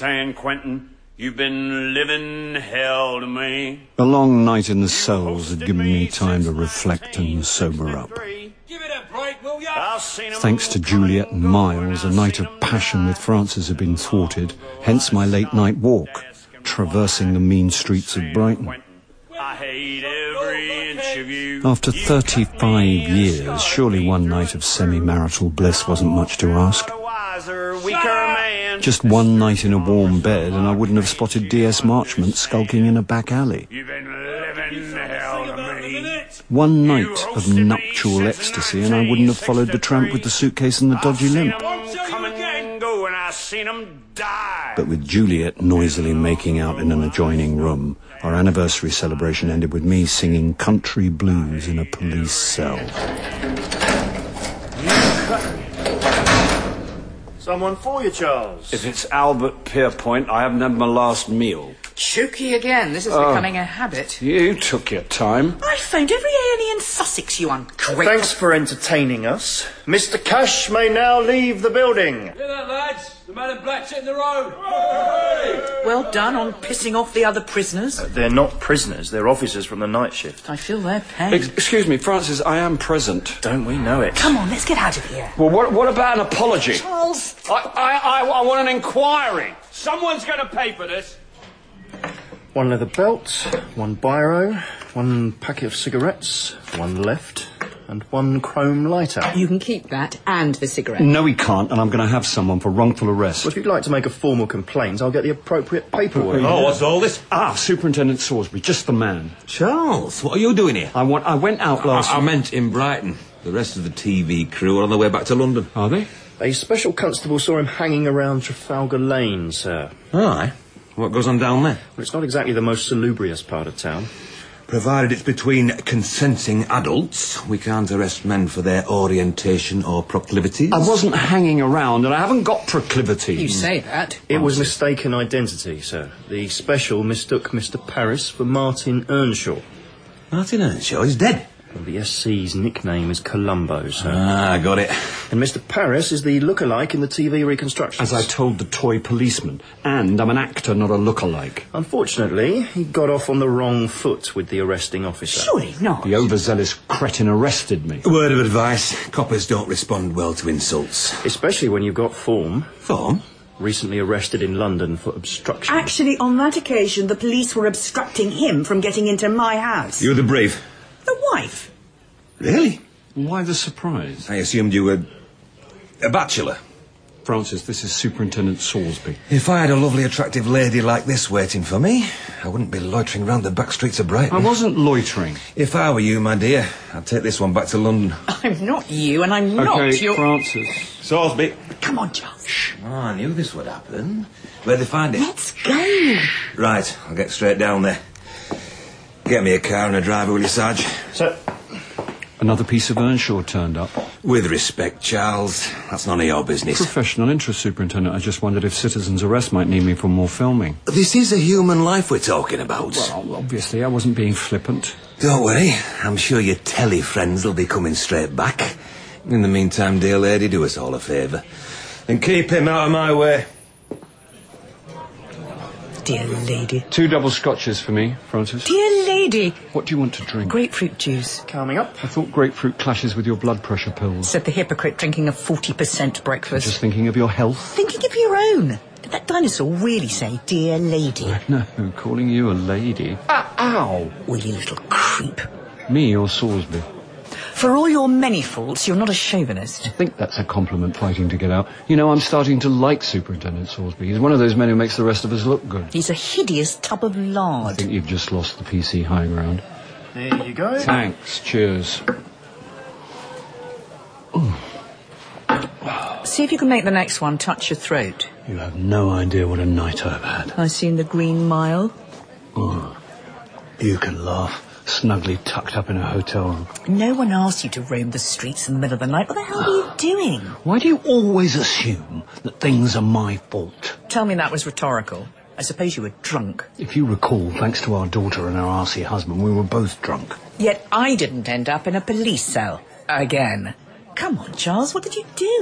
San Quentin. You've been living hell to me. A long night in the cells had given me time to reflect and sober up. Give it a break, will ya? Thanks to Juliet and Miles, a night of passion with Francis had been thwarted, hence my late-night walk, traversing the mean streets of Brighton. I hate every inch of you. After 35 years, surely one night of semi-marital bliss wasn't much to ask. Just one night in a warm bed and I wouldn't have spotted D.S. Marchmont skulking in a back alley. You've been living hell to me. One night of nuptial ecstasy and I wouldn't have followed the tramp with the suitcase and the dodgy limp. Come and go, and I seen 'em die. But with Juliet noisily making out in an adjoining room, our anniversary celebration ended with me singing country blues in a police cell. Someone for you, Charles. If it's Albert Pierpoint, I haven't had my last meal. Chooky again. This is becoming a habit. You took your time. I phoned every A&E in Sussex, you ungrateful... Thanks for entertaining us. Mr. Cash may now leave the building. Hear that, lads? The man in black's hitting the road. Well done on pissing off the other prisoners. They're not prisoners. They're officers from the night shift. I feel their pain. Excuse me, Francis, I am present. Don't we know it? Come on, let's get out of here. Well, what about an apology? Charles! I want an inquiry. Someone's going to pay for this. One leather belt, one biro, one packet of cigarettes, one left, and one chrome lighter. You can keep that and the cigarette. No, he can't, and I'm going to have someone for wrongful arrest. Well, if you'd like to make a formal complaint, I'll get the appropriate paperwork. Oh, what's all this? Superintendent Salisbury, just the man. Charles, what are you doing here? I went out last... I meant in Brighton. The rest of the TV crew are on their way back to London. Are they? A special constable saw him hanging around Trafalgar Lane, sir. Aye. What goes on down there? Well, it's not exactly the most salubrious part of town. Provided it's between consenting adults, we can't arrest men for their orientation or proclivities. I wasn't hanging around, and I haven't got proclivities. You say that. It was mistaken identity, sir. The special mistook Mr. Paris for Martin Earnshaw. Martin Earnshaw is dead. Well, the SC's nickname is Columbo, sir. Ah, got it. And Mr. Paris is the look-alike in the TV reconstructions. As I told the toy policeman. And I'm an actor, not a look-alike. Unfortunately, he got off on the wrong foot with the arresting officer. Surely not. The overzealous cretin arrested me. Word of advice, coppers don't respond well to insults. Especially when you've got form. Form? Recently arrested in London for obstruction. Actually, on that occasion, the police were obstructing him from getting into my house. You're the brief. The wife. Really? Why the surprise? I assumed you were a bachelor. Francis, this is Superintendent Salisbury. If I had a lovely, attractive lady like this waiting for me, I wouldn't be loitering round the back streets of Brighton. I wasn't loitering. If I were you, my dear, I'd take this one back to London. I'm not you, and I'm not your... Francis. Salisbury. Come on, Charles. Shh. Oh, I knew this would happen. Where'd they find it? Let's go. Right, I'll get straight down there. Get me a car and a driver, will you, Sarge? So, Another piece of Earnshaw turned up. With respect, Charles, that's none of your business. Professional interest, Superintendent. I just wondered if citizens' arrest might need me for more filming. This is a human life we're talking about. Well, obviously, I wasn't being flippant. Don't worry, I'm sure your telly friends will be coming straight back. In the meantime, dear lady, do us all a favour. And keep him out of my way. Dear lady. 2 double scotches for me, Francis. Dear lady. What do you want to drink? Grapefruit juice. coming up. I thought grapefruit clashes with your blood pressure pills. Said the hypocrite drinking a 40% breakfast. Just thinking of your health? Thinking of your own. Did that dinosaur really say, dear lady? No, calling you a lady. Ow! Well, you little creep. Me or Salisbury? For all your many faults, you're not a chauvinist. I think that's a compliment fighting to get out. You know, I'm starting to like Superintendent Salisbury. He's one of those men who makes the rest of us look good. He's a hideous tub of lard. I think you've just lost the PC high ground. There you go. Thanks. Cheers. See if you can make the next one touch your throat. You have no idea what a night I've had. I've seen the Green Mile. Oh, you can laugh. Snugly tucked up in a hotel room. No one asked you to roam the streets in the middle of the night. What the hell are you doing? Why do you always assume that things are my fault? Tell me that was rhetorical. I suppose you were drunk. If you recall, thanks to our daughter and our arsey husband, we were both drunk. Yet I didn't end up in a police cell. Again. Come on, Charles, what did you do?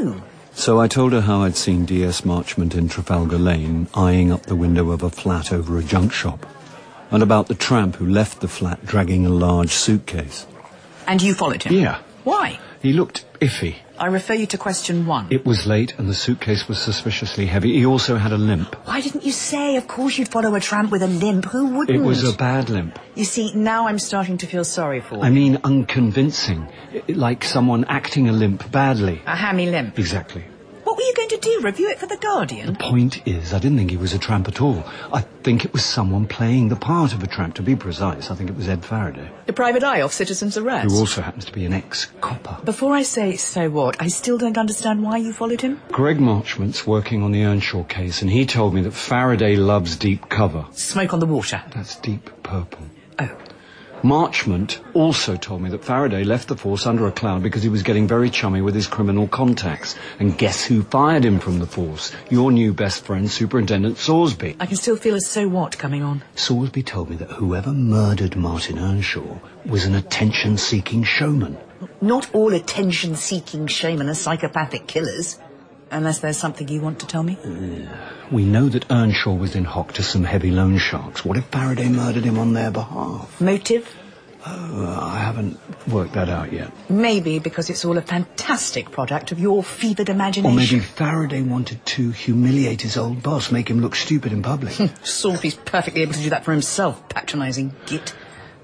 So I told her how I'd seen D.S. Marchmont in Trafalgar Lane, eyeing up the window of a flat over a junk shop, and about the tramp who left the flat dragging a large suitcase. And you followed him? Yeah. Why? He looked iffy. I refer you to question 1. It was late and the suitcase was suspiciously heavy. He also had a limp. Why didn't you say, of course you'd follow a tramp with a limp? Who wouldn't? It was a bad limp. You see, now I'm starting to feel sorry for you. I mean, unconvincing. Like someone acting a limp badly. A hammy limp. Exactly. What were you going to do? Review it for The Guardian? The point is, I didn't think he was a tramp at all. I think it was someone playing the part of a tramp. To be precise, I think it was Ed Faraday. The private eye off citizen's arrest? Who also happens to be an ex-copper. Before I say so what, I still don't understand why you followed him. Greg Marchmont's working on the Earnshaw case, and he told me that Faraday loves deep cover. Smoke on the water. That's deep purple. Oh. Marchmont also told me that Faraday left the force under a cloud because he was getting very chummy with his criminal contacts. And guess who fired him from the force? Your new best friend, Superintendent Sorsby. I can still feel a so what coming on. Sorsby told me that whoever murdered Martin Earnshaw was an attention-seeking showman. Not all attention-seeking showmen are psychopathic killers. Unless there's something you want to tell me. We know that Earnshaw was in hock to some heavy loan sharks. What if Faraday murdered him on their behalf? Motive? I haven't worked that out yet. Maybe because it's all a fantastic product of your fevered imagination. Or maybe Faraday wanted to humiliate his old boss, make him look stupid in public. Sorsby's perfectly able to do that for himself, patronising git.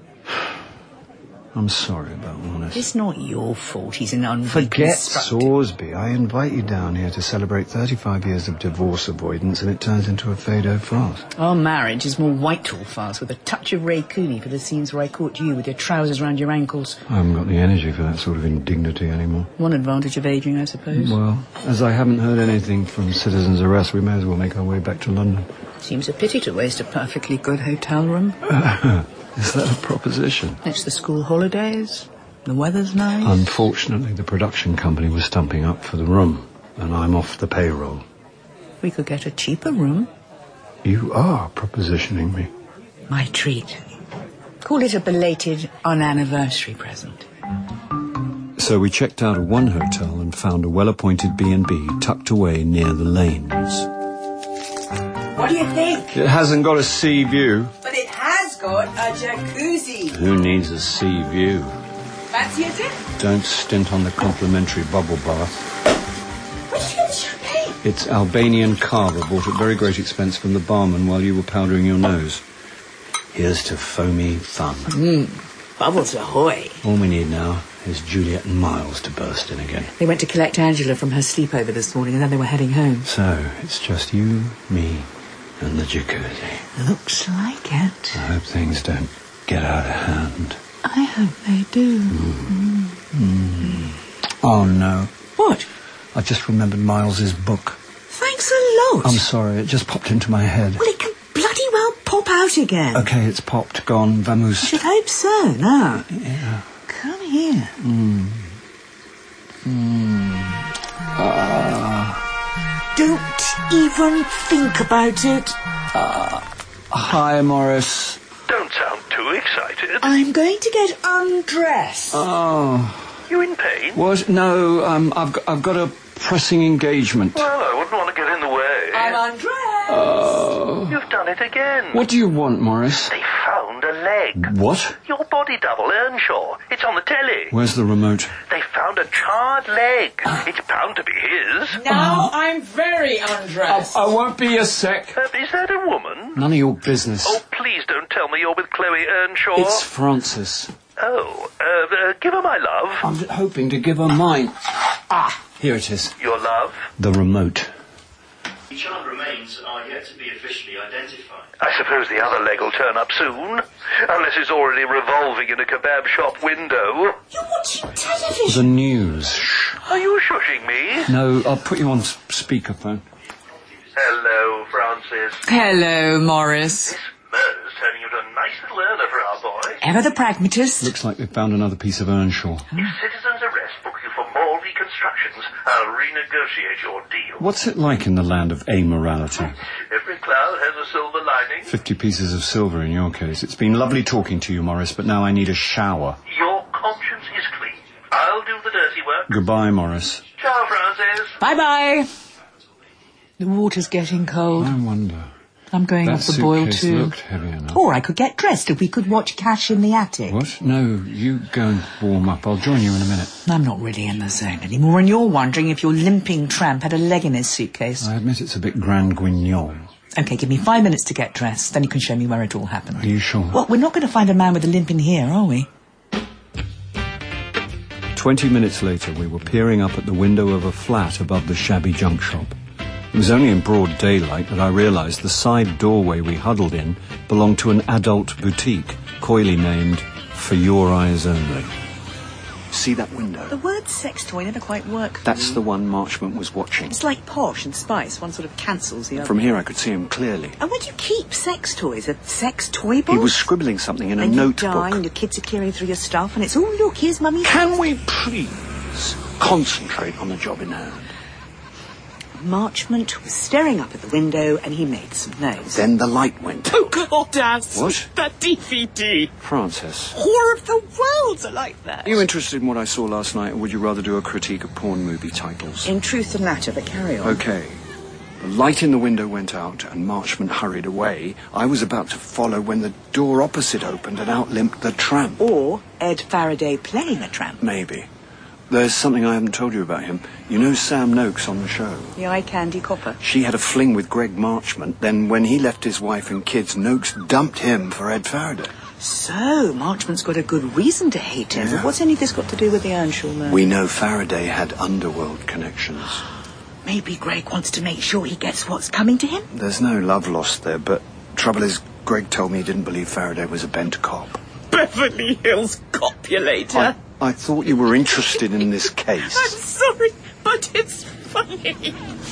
I'm sorry about Wallace. It's not your fault he's an Forget unreconstructed... Sorsby. I invite you down here to celebrate 35 years of divorce avoidance and it turns into a fado farce. Our marriage is more Whitehall farce with a touch of Ray Cooney for the scenes where I caught you with your trousers round your ankles. I haven't got the energy for that sort of indignity anymore. One advantage of ageing, I suppose. Well, as I haven't heard anything from Citizen's Arrest, we may as well make our way back to London. Seems a pity to waste a perfectly good hotel room. Is that a proposition? It's the school holidays. The weather's nice. Unfortunately, the production company was stumping up for the room, and I'm off the payroll. We could get a cheaper room. You are propositioning me. My treat. Call it a belated on-anniversary present. So we checked out of one hotel and found a well-appointed B&B tucked away near the lanes. What do you think? It hasn't got a sea view. But it has got a jacuzzi. Who needs a sea view? Fancy a dip? Don't stint on the complimentary bubble bath. Where did you get the champagne? It's Albanian Cava, bought at very great expense from the barman while you were powdering your nose. Here's to foamy fun. Bubbles ahoy. All we need now is Juliet and Miles to burst in again. They went to collect Angela from her sleepover this morning and then they were heading home. So, it's just you, me, and the jacuzzi. Looks like it. I hope things don't get out of hand. I hope they do. Oh, no. What? I just remembered Miles's book. Thanks a lot. I'm sorry, it just popped into my head. Well, it can bloody well pop out again. Okay, it's popped, gone, I vamoosed. should hope so, now. Yeah. Come here. Don't even think about it. Hi, Morris. Don't sound too excited. I'm going to get undressed. Oh, You in pain? what? No, I've got a pressing engagement. Well, I wouldn't want to get in the way. I'm undressed. You've done it again. What do you want, Morris? They found a leg. What? Your body double, Earnshaw. It's on the telly. Where's the remote? They found a charred leg. It's bound to be his. Now I'm very undressed. I won't be a sec. Is that a woman? None of your business. Oh, please don't tell me you're with Chloe Earnshaw. It's Frances. Oh, give her my love. I'm hoping to give her mine. Here it is. Your love? The remote. The charred remains are yet to be officially identified. I suppose the other leg will turn up soon. Unless it's already revolving in a kebab shop window. You're watching television. The news. Shh. Are you shushing me? No, I'll put you on speakerphone. Hello, Francis. Hello, Morris. This murder's turning into a nice little earner for our boy. Ever the pragmatist? Looks like they've found another piece of Earnshaw. If citizens arrest book you for more reconstructions, I'll renegotiate your deal. What's it like in the land of amorality? Every cloud has a silver lining. 50 pieces of silver in your case. It's been lovely talking to you, Morris, but now I need a shower. Your conscience is clean. I'll do the dirty work. Goodbye, Morris. Ciao, Francis. Bye-bye. The water's getting cold. I wonder. I'm going off the boil suitcase too. looked heavy enough. Or I could get dressed if we could watch Cash in the Attic. What? No, you go and warm up. I'll join you in a minute. I'm not really in the zone anymore, and you're wondering if your limping tramp had a leg in his suitcase. I admit it's a bit Grand Guignon. OK, give me 5 minutes to get dressed, then you can show me where it all happened. Are you sure? Well, we're not going to find a man with a limp in here, are we? 20 minutes later, we were peering up at the window of a flat above the shabby junk shop. It was only in broad daylight that I realised the side doorway we huddled in belonged to an adult boutique, coyly named For Your Eyes Only. See that window? The word sex toy never quite worked. That's the one Marchmont was watching. It's like Posh and Spice. One sort of cancels the other. From here I could see him clearly. And where do you keep sex toys? A sex toy box? He was scribbling something in a and notebook. You die and your kids are clearing through your stuff and it's all your kids, Mummy. Can we please concentrate on the job in hand? Marchmont was staring up at the window and he made some noise. Then the light went. Oh, God, Daz. What? That DVD. Francis. Whore of the worlds are like that. Are you interested in what I saw last night, or would you rather do a critique of porn movie titles? In truth and matter, but carry on. OK. The light in the window went out and Marchmont hurried away. I was about to follow when the door opposite opened and out limped the tramp. Or Ed Faraday playing a tramp. Maybe. There's something I haven't told you about him. You know Sam Noakes on the show? The eye candy copper. She had a fling with Greg Marchmont. Then when he left his wife and kids, Noakes dumped him for Ed Faraday. So, Marchmont's got a good reason to hate him. Yeah. But what's any of this got to do with the Earnshaw murder? We know Faraday had underworld connections. Maybe Greg wants to make sure he gets what's coming to him? There's no love lost there, but trouble is, Greg told me he didn't believe Faraday was a bent cop. Beverly Hills copulator. I thought you were interested in this case. I'm sorry, but it's funny.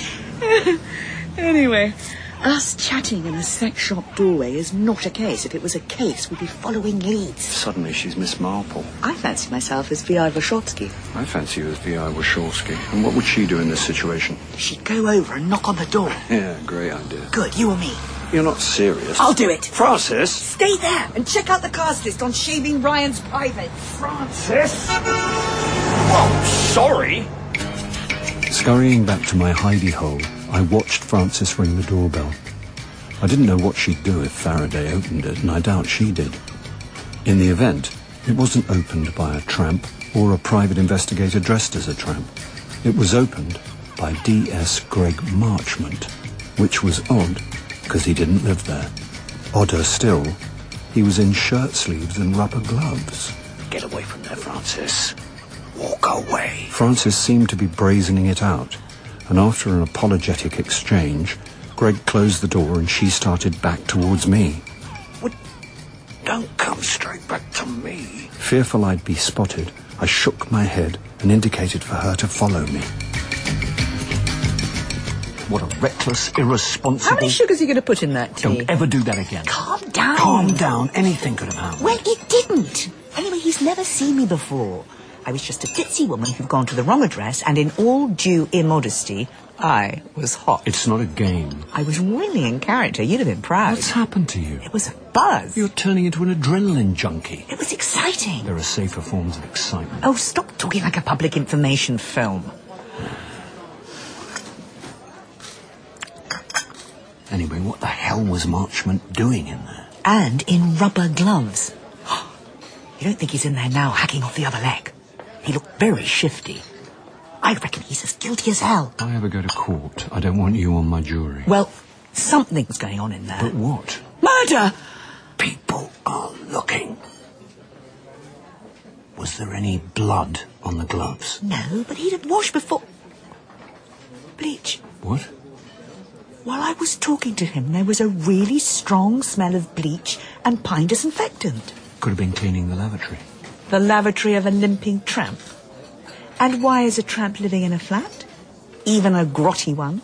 Anyway, us chatting in a sex shop doorway is not a case. If it was a case, we'd be following leads. Suddenly she's Miss Marple. I fancy myself as V.I. Wachowski. I fancy you as V.I. Wachowski. And what would she do in this situation? She'd go over and knock on the door. Yeah, great idea. Good, you or me? You're not serious. I'll do it. Francis! Stay there and check out the cast list on Shaving Ryan's Private. Francis? Oh, sorry. Scurrying back to my hidey hole, I watched Francis ring the doorbell. I didn't know what she'd do if Faraday opened it, and I doubt she did. In the event, it wasn't opened by a tramp or a private investigator dressed as a tramp. It was opened by D.S. Greg Marchmont, which was odd, because he didn't live there. Odder still, he was in shirt sleeves and rubber gloves. Get away from there, Francis. Walk away. Francis seemed to be brazening it out, and after an apologetic exchange, Greg closed the door and she started back towards me. Don't come straight back to me. Fearful I'd be spotted, I shook my head and indicated for her to follow me. What a reckless, irresponsible... How many sugars are you going to put in that tea? Don't ever do that again. Calm down. Calm down. Anything could have happened. Well, it didn't. Anyway, he's never seen me before. I was just a ditzy woman who'd gone to the wrong address, and in all due immodesty, I was hot. It's not a game. I was really in character. You'd have been proud. What's happened to you? It was a buzz. You're turning into an adrenaline junkie. It was exciting. There are safer forms of excitement. Oh, stop talking like a public information film. Anyway, what the hell was Marchmont doing in there? And in rubber gloves. You don't think he's in there now hacking off the other leg? He looked very shifty. I reckon he's as guilty as hell. If I ever go to court, I don't want you on my jury. Well, something's going on in there. But what? Murder! People are looking. Was there any blood on the gloves? No, but he'd have washed before... Bleach. What? While I was talking to him, there was a really strong smell of bleach and pine disinfectant. Could have been cleaning the lavatory. The lavatory of a limping tramp. And why is a tramp living in a flat? Even a grotty one?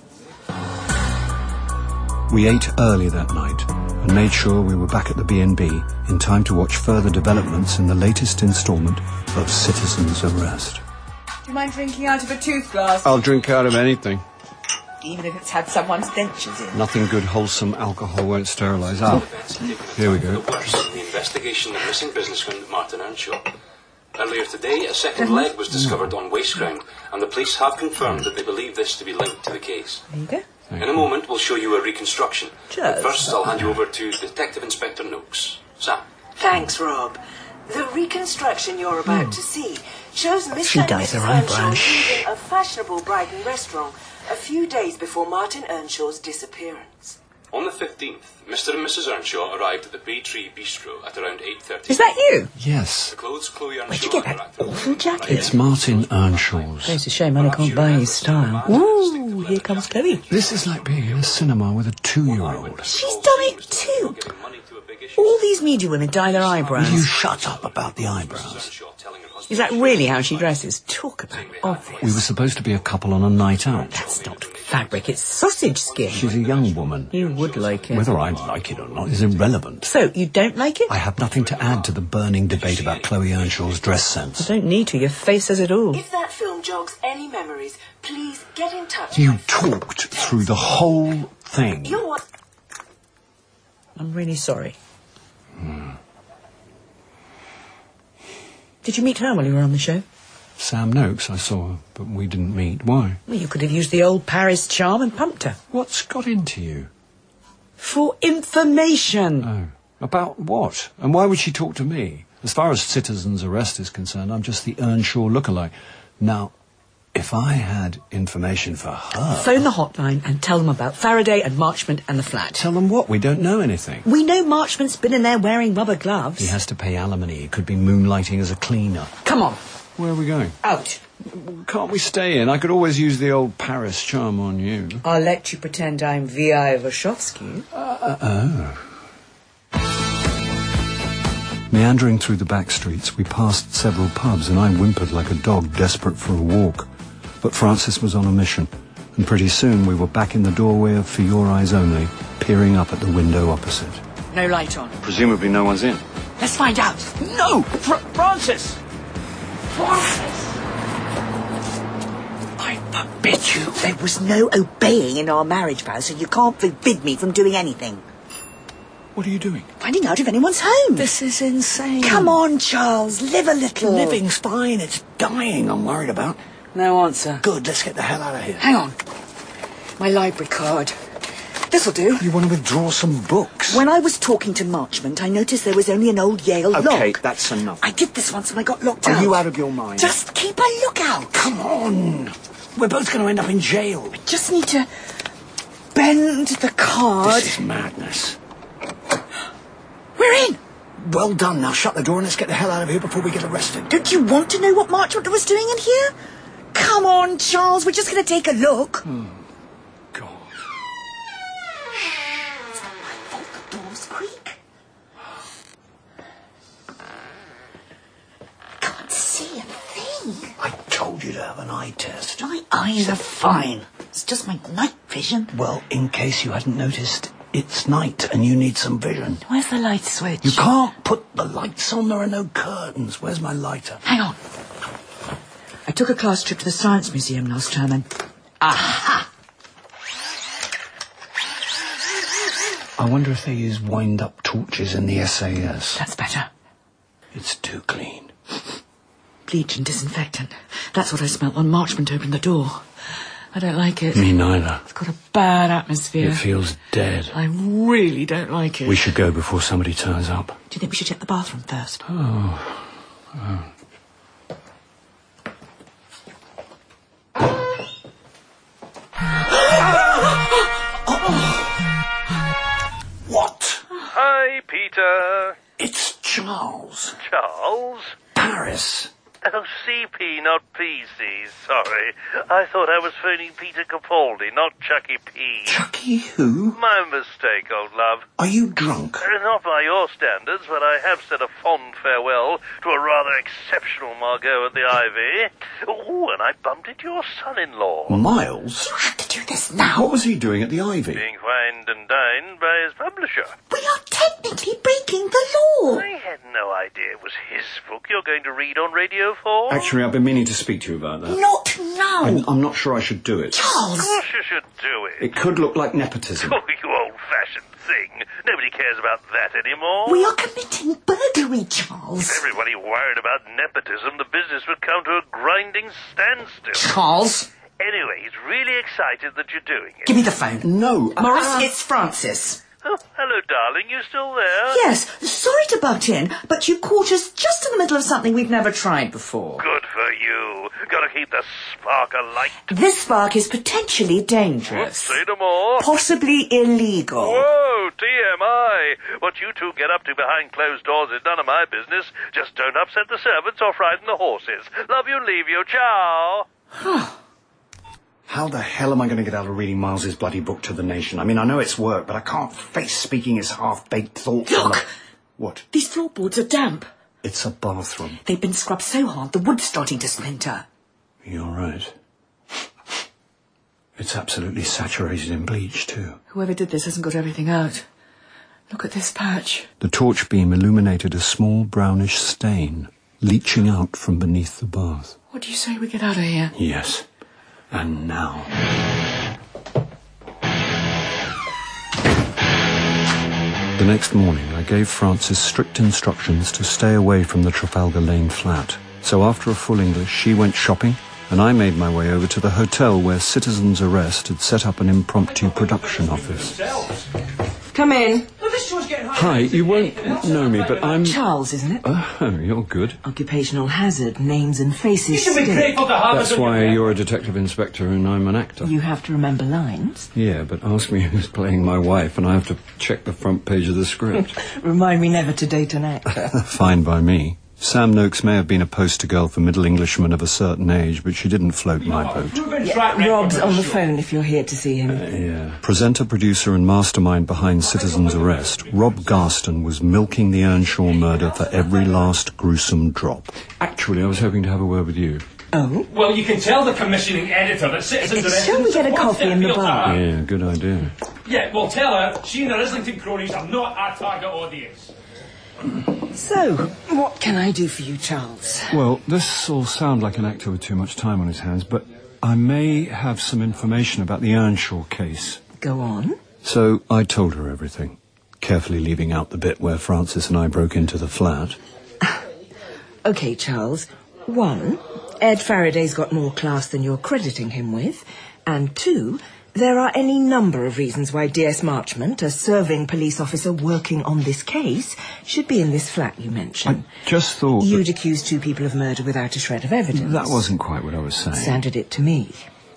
We ate early that night and made sure we were back at the B&B in time to watch further developments in the latest instalment of Citizen's Arrest. Do you mind drinking out of a tooth glass? I'll drink out of anything. Even if it's had someone's dentures in. Nothing good, wholesome alcohol won't sterilise. Ah, here we go. The investigation of missing businessman Martin Earnshaw. Earlier today, a second leg was discovered on waste ground, and the police have confirmed that they believe this to be linked to the case. There you go. In a moment, we'll show you a reconstruction. But first, I'll hand you over to Detective Inspector Noakes. Sam. Thanks, Rob. The reconstruction you're about to see shows Mr. She and dyes her Mrs. eyebrows. Earnshaw leaving a fashionable Brighton restaurant a few days before Martin Earnshaw's disappearance. On the 15th, Mr. and Mrs. Earnshaw arrived at the Bay Tree Bistro at around 8:30. Is that you? Yes. The clothes Chloe Earnshaw... Where'd you get that awful jacket? It's Martin Earnshaw's. It's a shame I can't buy his style. Ooh, here comes Chloe. This is like being in a cinema with a 2-year-old. She's done it too. All these media women dye their eyebrows. Will you shut up about the eyebrows? Is that really how she dresses? Talk about obvious. We were supposed to be a couple on a night out. That's not fabric, it's sausage skin. She's a young woman. You would like it. Whether I like it or not is irrelevant. So, you don't like it? I have nothing to add to the burning debate about Chloe Earnshaw's dress sense. I don't need to, your face says it all. If that film jogs any memories, please get in touch. You talked through the whole thing. You're what? I'm really sorry. Did you meet her while you were on the show? Sam Noakes, I saw her, but we didn't meet. Why? Well, you could have used the old Paris charm and pumped her. What's got into you? For information. Oh. About what? And why would she talk to me? As far as citizen's arrest is concerned, I'm just the Earnshaw lookalike. Now, if I had information for her... Phone the hotline and tell them about Faraday and Marchmont and the flat. Tell them what? We don't know anything. We know Marchmont's been in there wearing rubber gloves. He has to pay alimony. He could be moonlighting as a cleaner. Come on. Where are we going? Out. Can't we stay in? I could always use the old Paris charm on you. I'll let you pretend I'm V.I. Warshawski. Meandering through the back streets, we passed several pubs, and I whimpered like a dog desperate for a walk. But Francis was on a mission, and pretty soon we were back in the doorway of For Your Eyes Only, peering up at the window opposite. No light on. Presumably no one's in. Let's find out. No! Francis! Francis! I forbid you. There was no obeying in our marriage vow, so you can't forbid me from doing anything. What are you doing? Finding out if anyone's home. This is insane. Come on, Charles. Live a little. Living's fine. It's dying I'm worried about. No answer. Good, let's get the hell out of here. Hang on. My library card. This'll do. You want to withdraw some books? When I was talking to Marchmont, I noticed there was only an old Yale lock. Okay, that's enough. I did this once and I got locked out. Are you out of your mind? Just keep a lookout. Come on. We're both going to end up in jail. I just need to bend the card. This is madness. We're in. Well done. Now shut the door and let's get the hell out of here before we get arrested. Don't you want to know what Marchmont was doing in here? Come on, Charles. We're just going to take a look. Oh, God. It's not my fault the doors creak. I can't see a thing. I told you to have an eye test. My eyes are fine. It's just my night vision. Well, in case you hadn't noticed, it's night and you need some vision. Where's the light switch? You can't put the lights on. There are no curtains. Where's my lighter? Hang on. I took a class trip to the Science Museum last term and... Aha! I wonder if they use wind-up torches in the SAS. That's better. It's too clean. Bleach and disinfectant. That's what I smelt when Marchmont opened the door. I don't like it. Me neither. It's got a bad atmosphere. It feels dead. I really don't like it. We should go before somebody turns up. Do you think we should check the bathroom first? Oh. What? Hi, Peter. It's Charles. Charles? Paris. Oh, CP, not PC, sorry. I thought I was phoning Peter Capaldi, not Chucky P. Chucky who? My mistake, old love. Are you drunk? Not by your standards, but I have said a fond farewell to a rather exceptional Margot at the Ivy. Oh, and I bumped into your son-in-law. Miles? You had to do this now? What was he doing at the Ivy? Being fined and dined by his publisher. We are technically breaking the law. I had no idea it was his book you're going to read on Radio 4. Actually, I've been meaning to speak to you about that. Not now. I'm not sure I should do it. Charles! Of course you should do it. It could look like nepotism. Oh, you old-fashioned thing. Nobody cares about that anymore. We are committing burglary, Charles. If everybody worried about nepotism, the business would come to a grinding standstill. Charles! Anyway, he's really excited that you're doing it. Give me the phone. No. Morris, it's Francis. Oh, hello, darling. You still there? Yes, sorry to butt in, but you caught us just in the middle of something we've never tried before. Good for you. Gotta keep the spark alight. This spark is potentially dangerous. Say no more. Possibly illegal. Whoa, TMI. What you two get up to behind closed doors is none of my business. Just don't upset the servants or frighten the horses. Love you, leave you. Ciao. How the hell am I going to get out of reading Miles's bloody book to the nation? I mean, I know it's work, but I can't face speaking his half-baked thoughts. Look! What? These floorboards are damp. It's a bathroom. They've been scrubbed so hard the wood's starting to splinter. You're right. It's absolutely saturated in bleach, too. Whoever did this hasn't got everything out. Look at this patch. The torch beam illuminated a small brownish stain, leaching out from beneath the bath. What do you say we get out of here? Yes. And now. The next morning, I gave Frances strict instructions to stay away from the Trafalgar Lane flat. So after a full English, she went shopping, and I made my way over to the hotel where Citizens Arrest had set up an impromptu production office. Come in. Hi, you won't know me, but I'm... Charles, isn't it? Oh, you're good. Occupational hazard, names and faces. You should be stick. grateful to have us That's on why your you're a detective inspector and I'm an actor. You have to remember lines. Yeah, but ask me who's playing my wife and I have to check the front page of the script. Remind me never to date an actor. Fine by me. Sam Noakes may have been a poster girl for middle Englishmen of a certain age, but she didn't float my boat. Rob's on the phone if you're here to see him. Yeah. Presenter, producer and mastermind behind Citizens Arrest, Rob Garston was milking the Earnshaw murder for every last gruesome drop. Actually, I was hoping to have a word with you. Oh? Well, you can tell the commissioning editor that Citizens Arrest... Shall we get a coffee in the bar? Yeah, good idea. Yeah, well, tell her she and her Islington cronies are not our target audience. So, what can I do for you, Charles? Well, this all sounds like an actor with too much time on his hands, but I may have some information about the Earnshaw case. Go on. So I told her everything, carefully leaving out the bit where Francis and I broke into the flat. OK, Charles. 1, Ed Faraday's got more class than you're crediting him with. And 2, there are any number of reasons why D.S. Marchmont, a serving police officer working on this case, should be in this flat you mentioned. I just thought... You'd accused 2 people of murder without a shred of evidence. That wasn't quite what I was saying. Sounded it to me.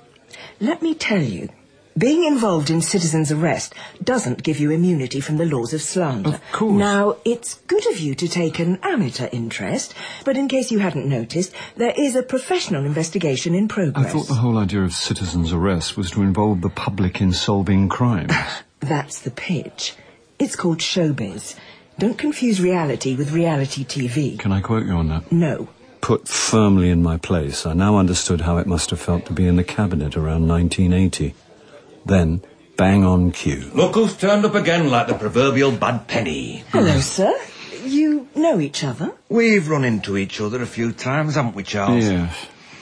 Let me tell you, being involved in Citizens Arrest doesn't give you immunity from the laws of slander. Of course. Now, it's good of you to take an amateur interest, but in case you hadn't noticed, there is a professional investigation in progress. I thought the whole idea of Citizens Arrest was to involve the public in solving crimes. That's the pitch. It's called showbiz. Don't confuse reality with reality TV. Can I quote you on that? No. Put firmly in my place, I now understood how it must have felt to be in the cabinet around 1980. Then, bang on cue. Look who's turned up again like the proverbial bad penny. Hello, sir. You know each other? We've run into each other a few times, haven't we, Charles? Yes.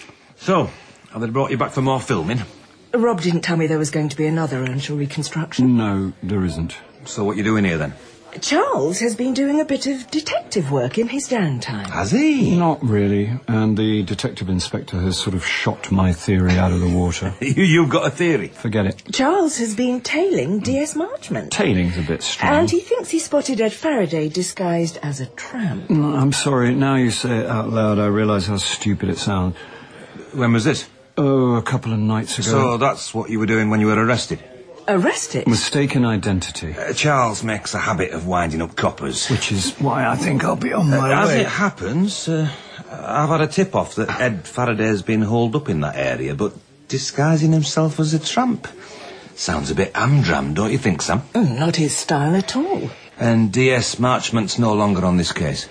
So, have they brought you back for more filming? Rob didn't tell me there was going to be another Earnshaw reconstruction. No, there isn't. So what you doing here, then? Charles has been doing a bit of detective work in his downtime. Has he? Not really, and the detective inspector has sort of shot my theory out of the water. You've got a theory? Forget it. Charles has been tailing D.S. Marchmont. Tailing's a bit strong. And he thinks he spotted Ed Faraday disguised as a tramp. I'm sorry, now you say it out loud, I realise how stupid it sounds. When was this? Oh, a couple of nights ago. So that's what you were doing when you were arrested? Arrested? Mistaken identity. Charles makes a habit of winding up coppers. Which is why I think I'll be on my way. As it happens, I've had a tip-off that Ed Faraday's been holed up in that area, but disguising himself as a tramp. Sounds a bit Amdram, don't you think, Sam? Not his style at all. And D.S. Marchmont's no longer on this case.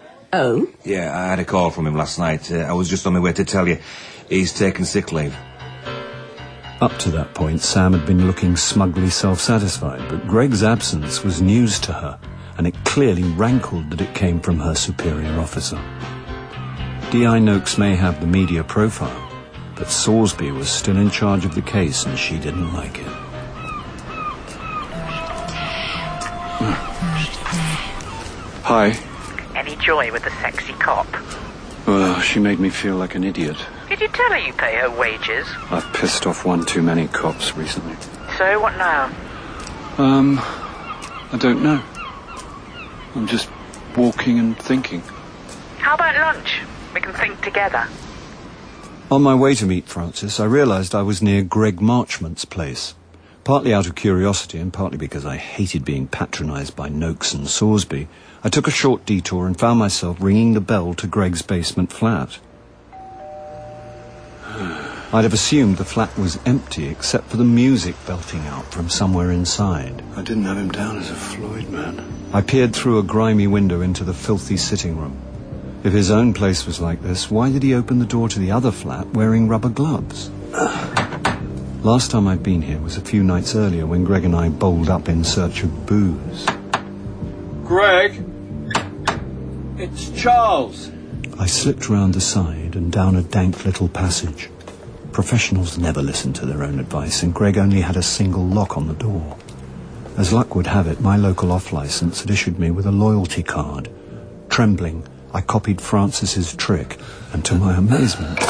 Oh? Yeah, I had a call from him last night. I was just on my way to tell you. He's taken sick leave. Up to that point, Sam had been looking smugly self-satisfied, but Greg's absence was news to her, and it clearly rankled that it came from her superior officer. D.I. Noakes may have the media profile, but Sorsby was still in charge of the case, and she didn't like it. Hi. Any joy with the sexy cop? Well, she made me feel like an idiot. Did you tell her you pay her wages? I've pissed off one too many cops recently. So, what now? I don't know. I'm just walking and thinking. How about lunch? We can think together. On my way to meet Francis, I realised I was near Greg Marchmont's place. Partly out of curiosity and partly because I hated being patronised by Noakes and Sorsby, I took a short detour and found myself ringing the bell to Greg's basement flat. I'd have assumed the flat was empty except for the music belting out from somewhere inside. I didn't have him down as a Floyd man. I peered through a grimy window into the filthy sitting room. If his own place was like this, why did he open the door to the other flat wearing rubber gloves? Last time I'd been here was a few nights earlier when Greg and I bowled up in search of booze. Greg? It's Charles. I slipped round the side and down a dank little passage. Professionals never listen to their own advice, and Greg only had a single lock on the door. As luck would have it, my local off-licence had issued me with a loyalty card. Trembling, I copied Francis's trick, and to my amazement...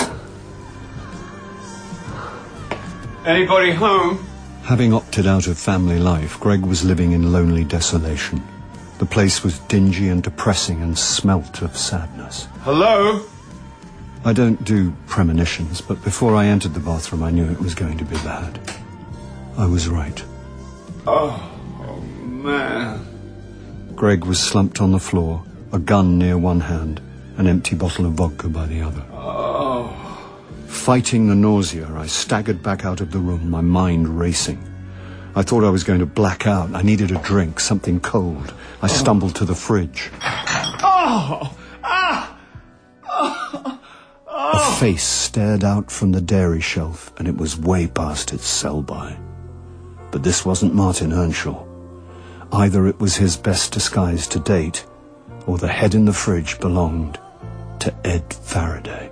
Anybody home? Having opted out of family life, Greg was living in lonely desolation. The place was dingy and depressing and smelt of sadness. Hello? I don't do premonitions, but before I entered the bathroom, I knew it was going to be bad. I was right. Oh, man. Greg was slumped on the floor, a gun near one hand, an empty bottle of vodka by the other. Oh. Fighting the nausea, I staggered back out of the room, my mind racing. I thought I was going to black out. I needed a drink, something cold. I stumbled to the fridge. Oh! Ah! Oh! A face stared out from the dairy shelf, and it was way past its sell-by. But this wasn't Martin Earnshaw. Either it was his best disguise to date, or the head in the fridge belonged to Ed Faraday.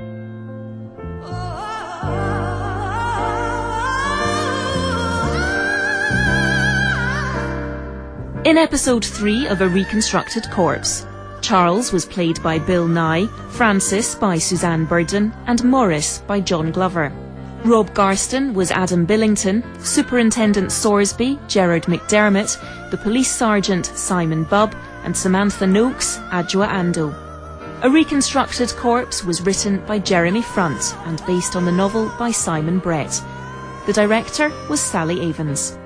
In episode 3 of A Reconstructed Corpse, Charles was played by Bill Nye, Francis by Suzanne Burden, and Morris by John Glover. Rob Garston was Adam Billington, Superintendent Sorsby, Gerard McDermott, the police sergeant Simon Bubb, and Samantha Noakes, Adjoa Ando. A Reconstructed Corpse was written by Jeremy Front and based on the novel by Simon Brett. The director was Sally Avens.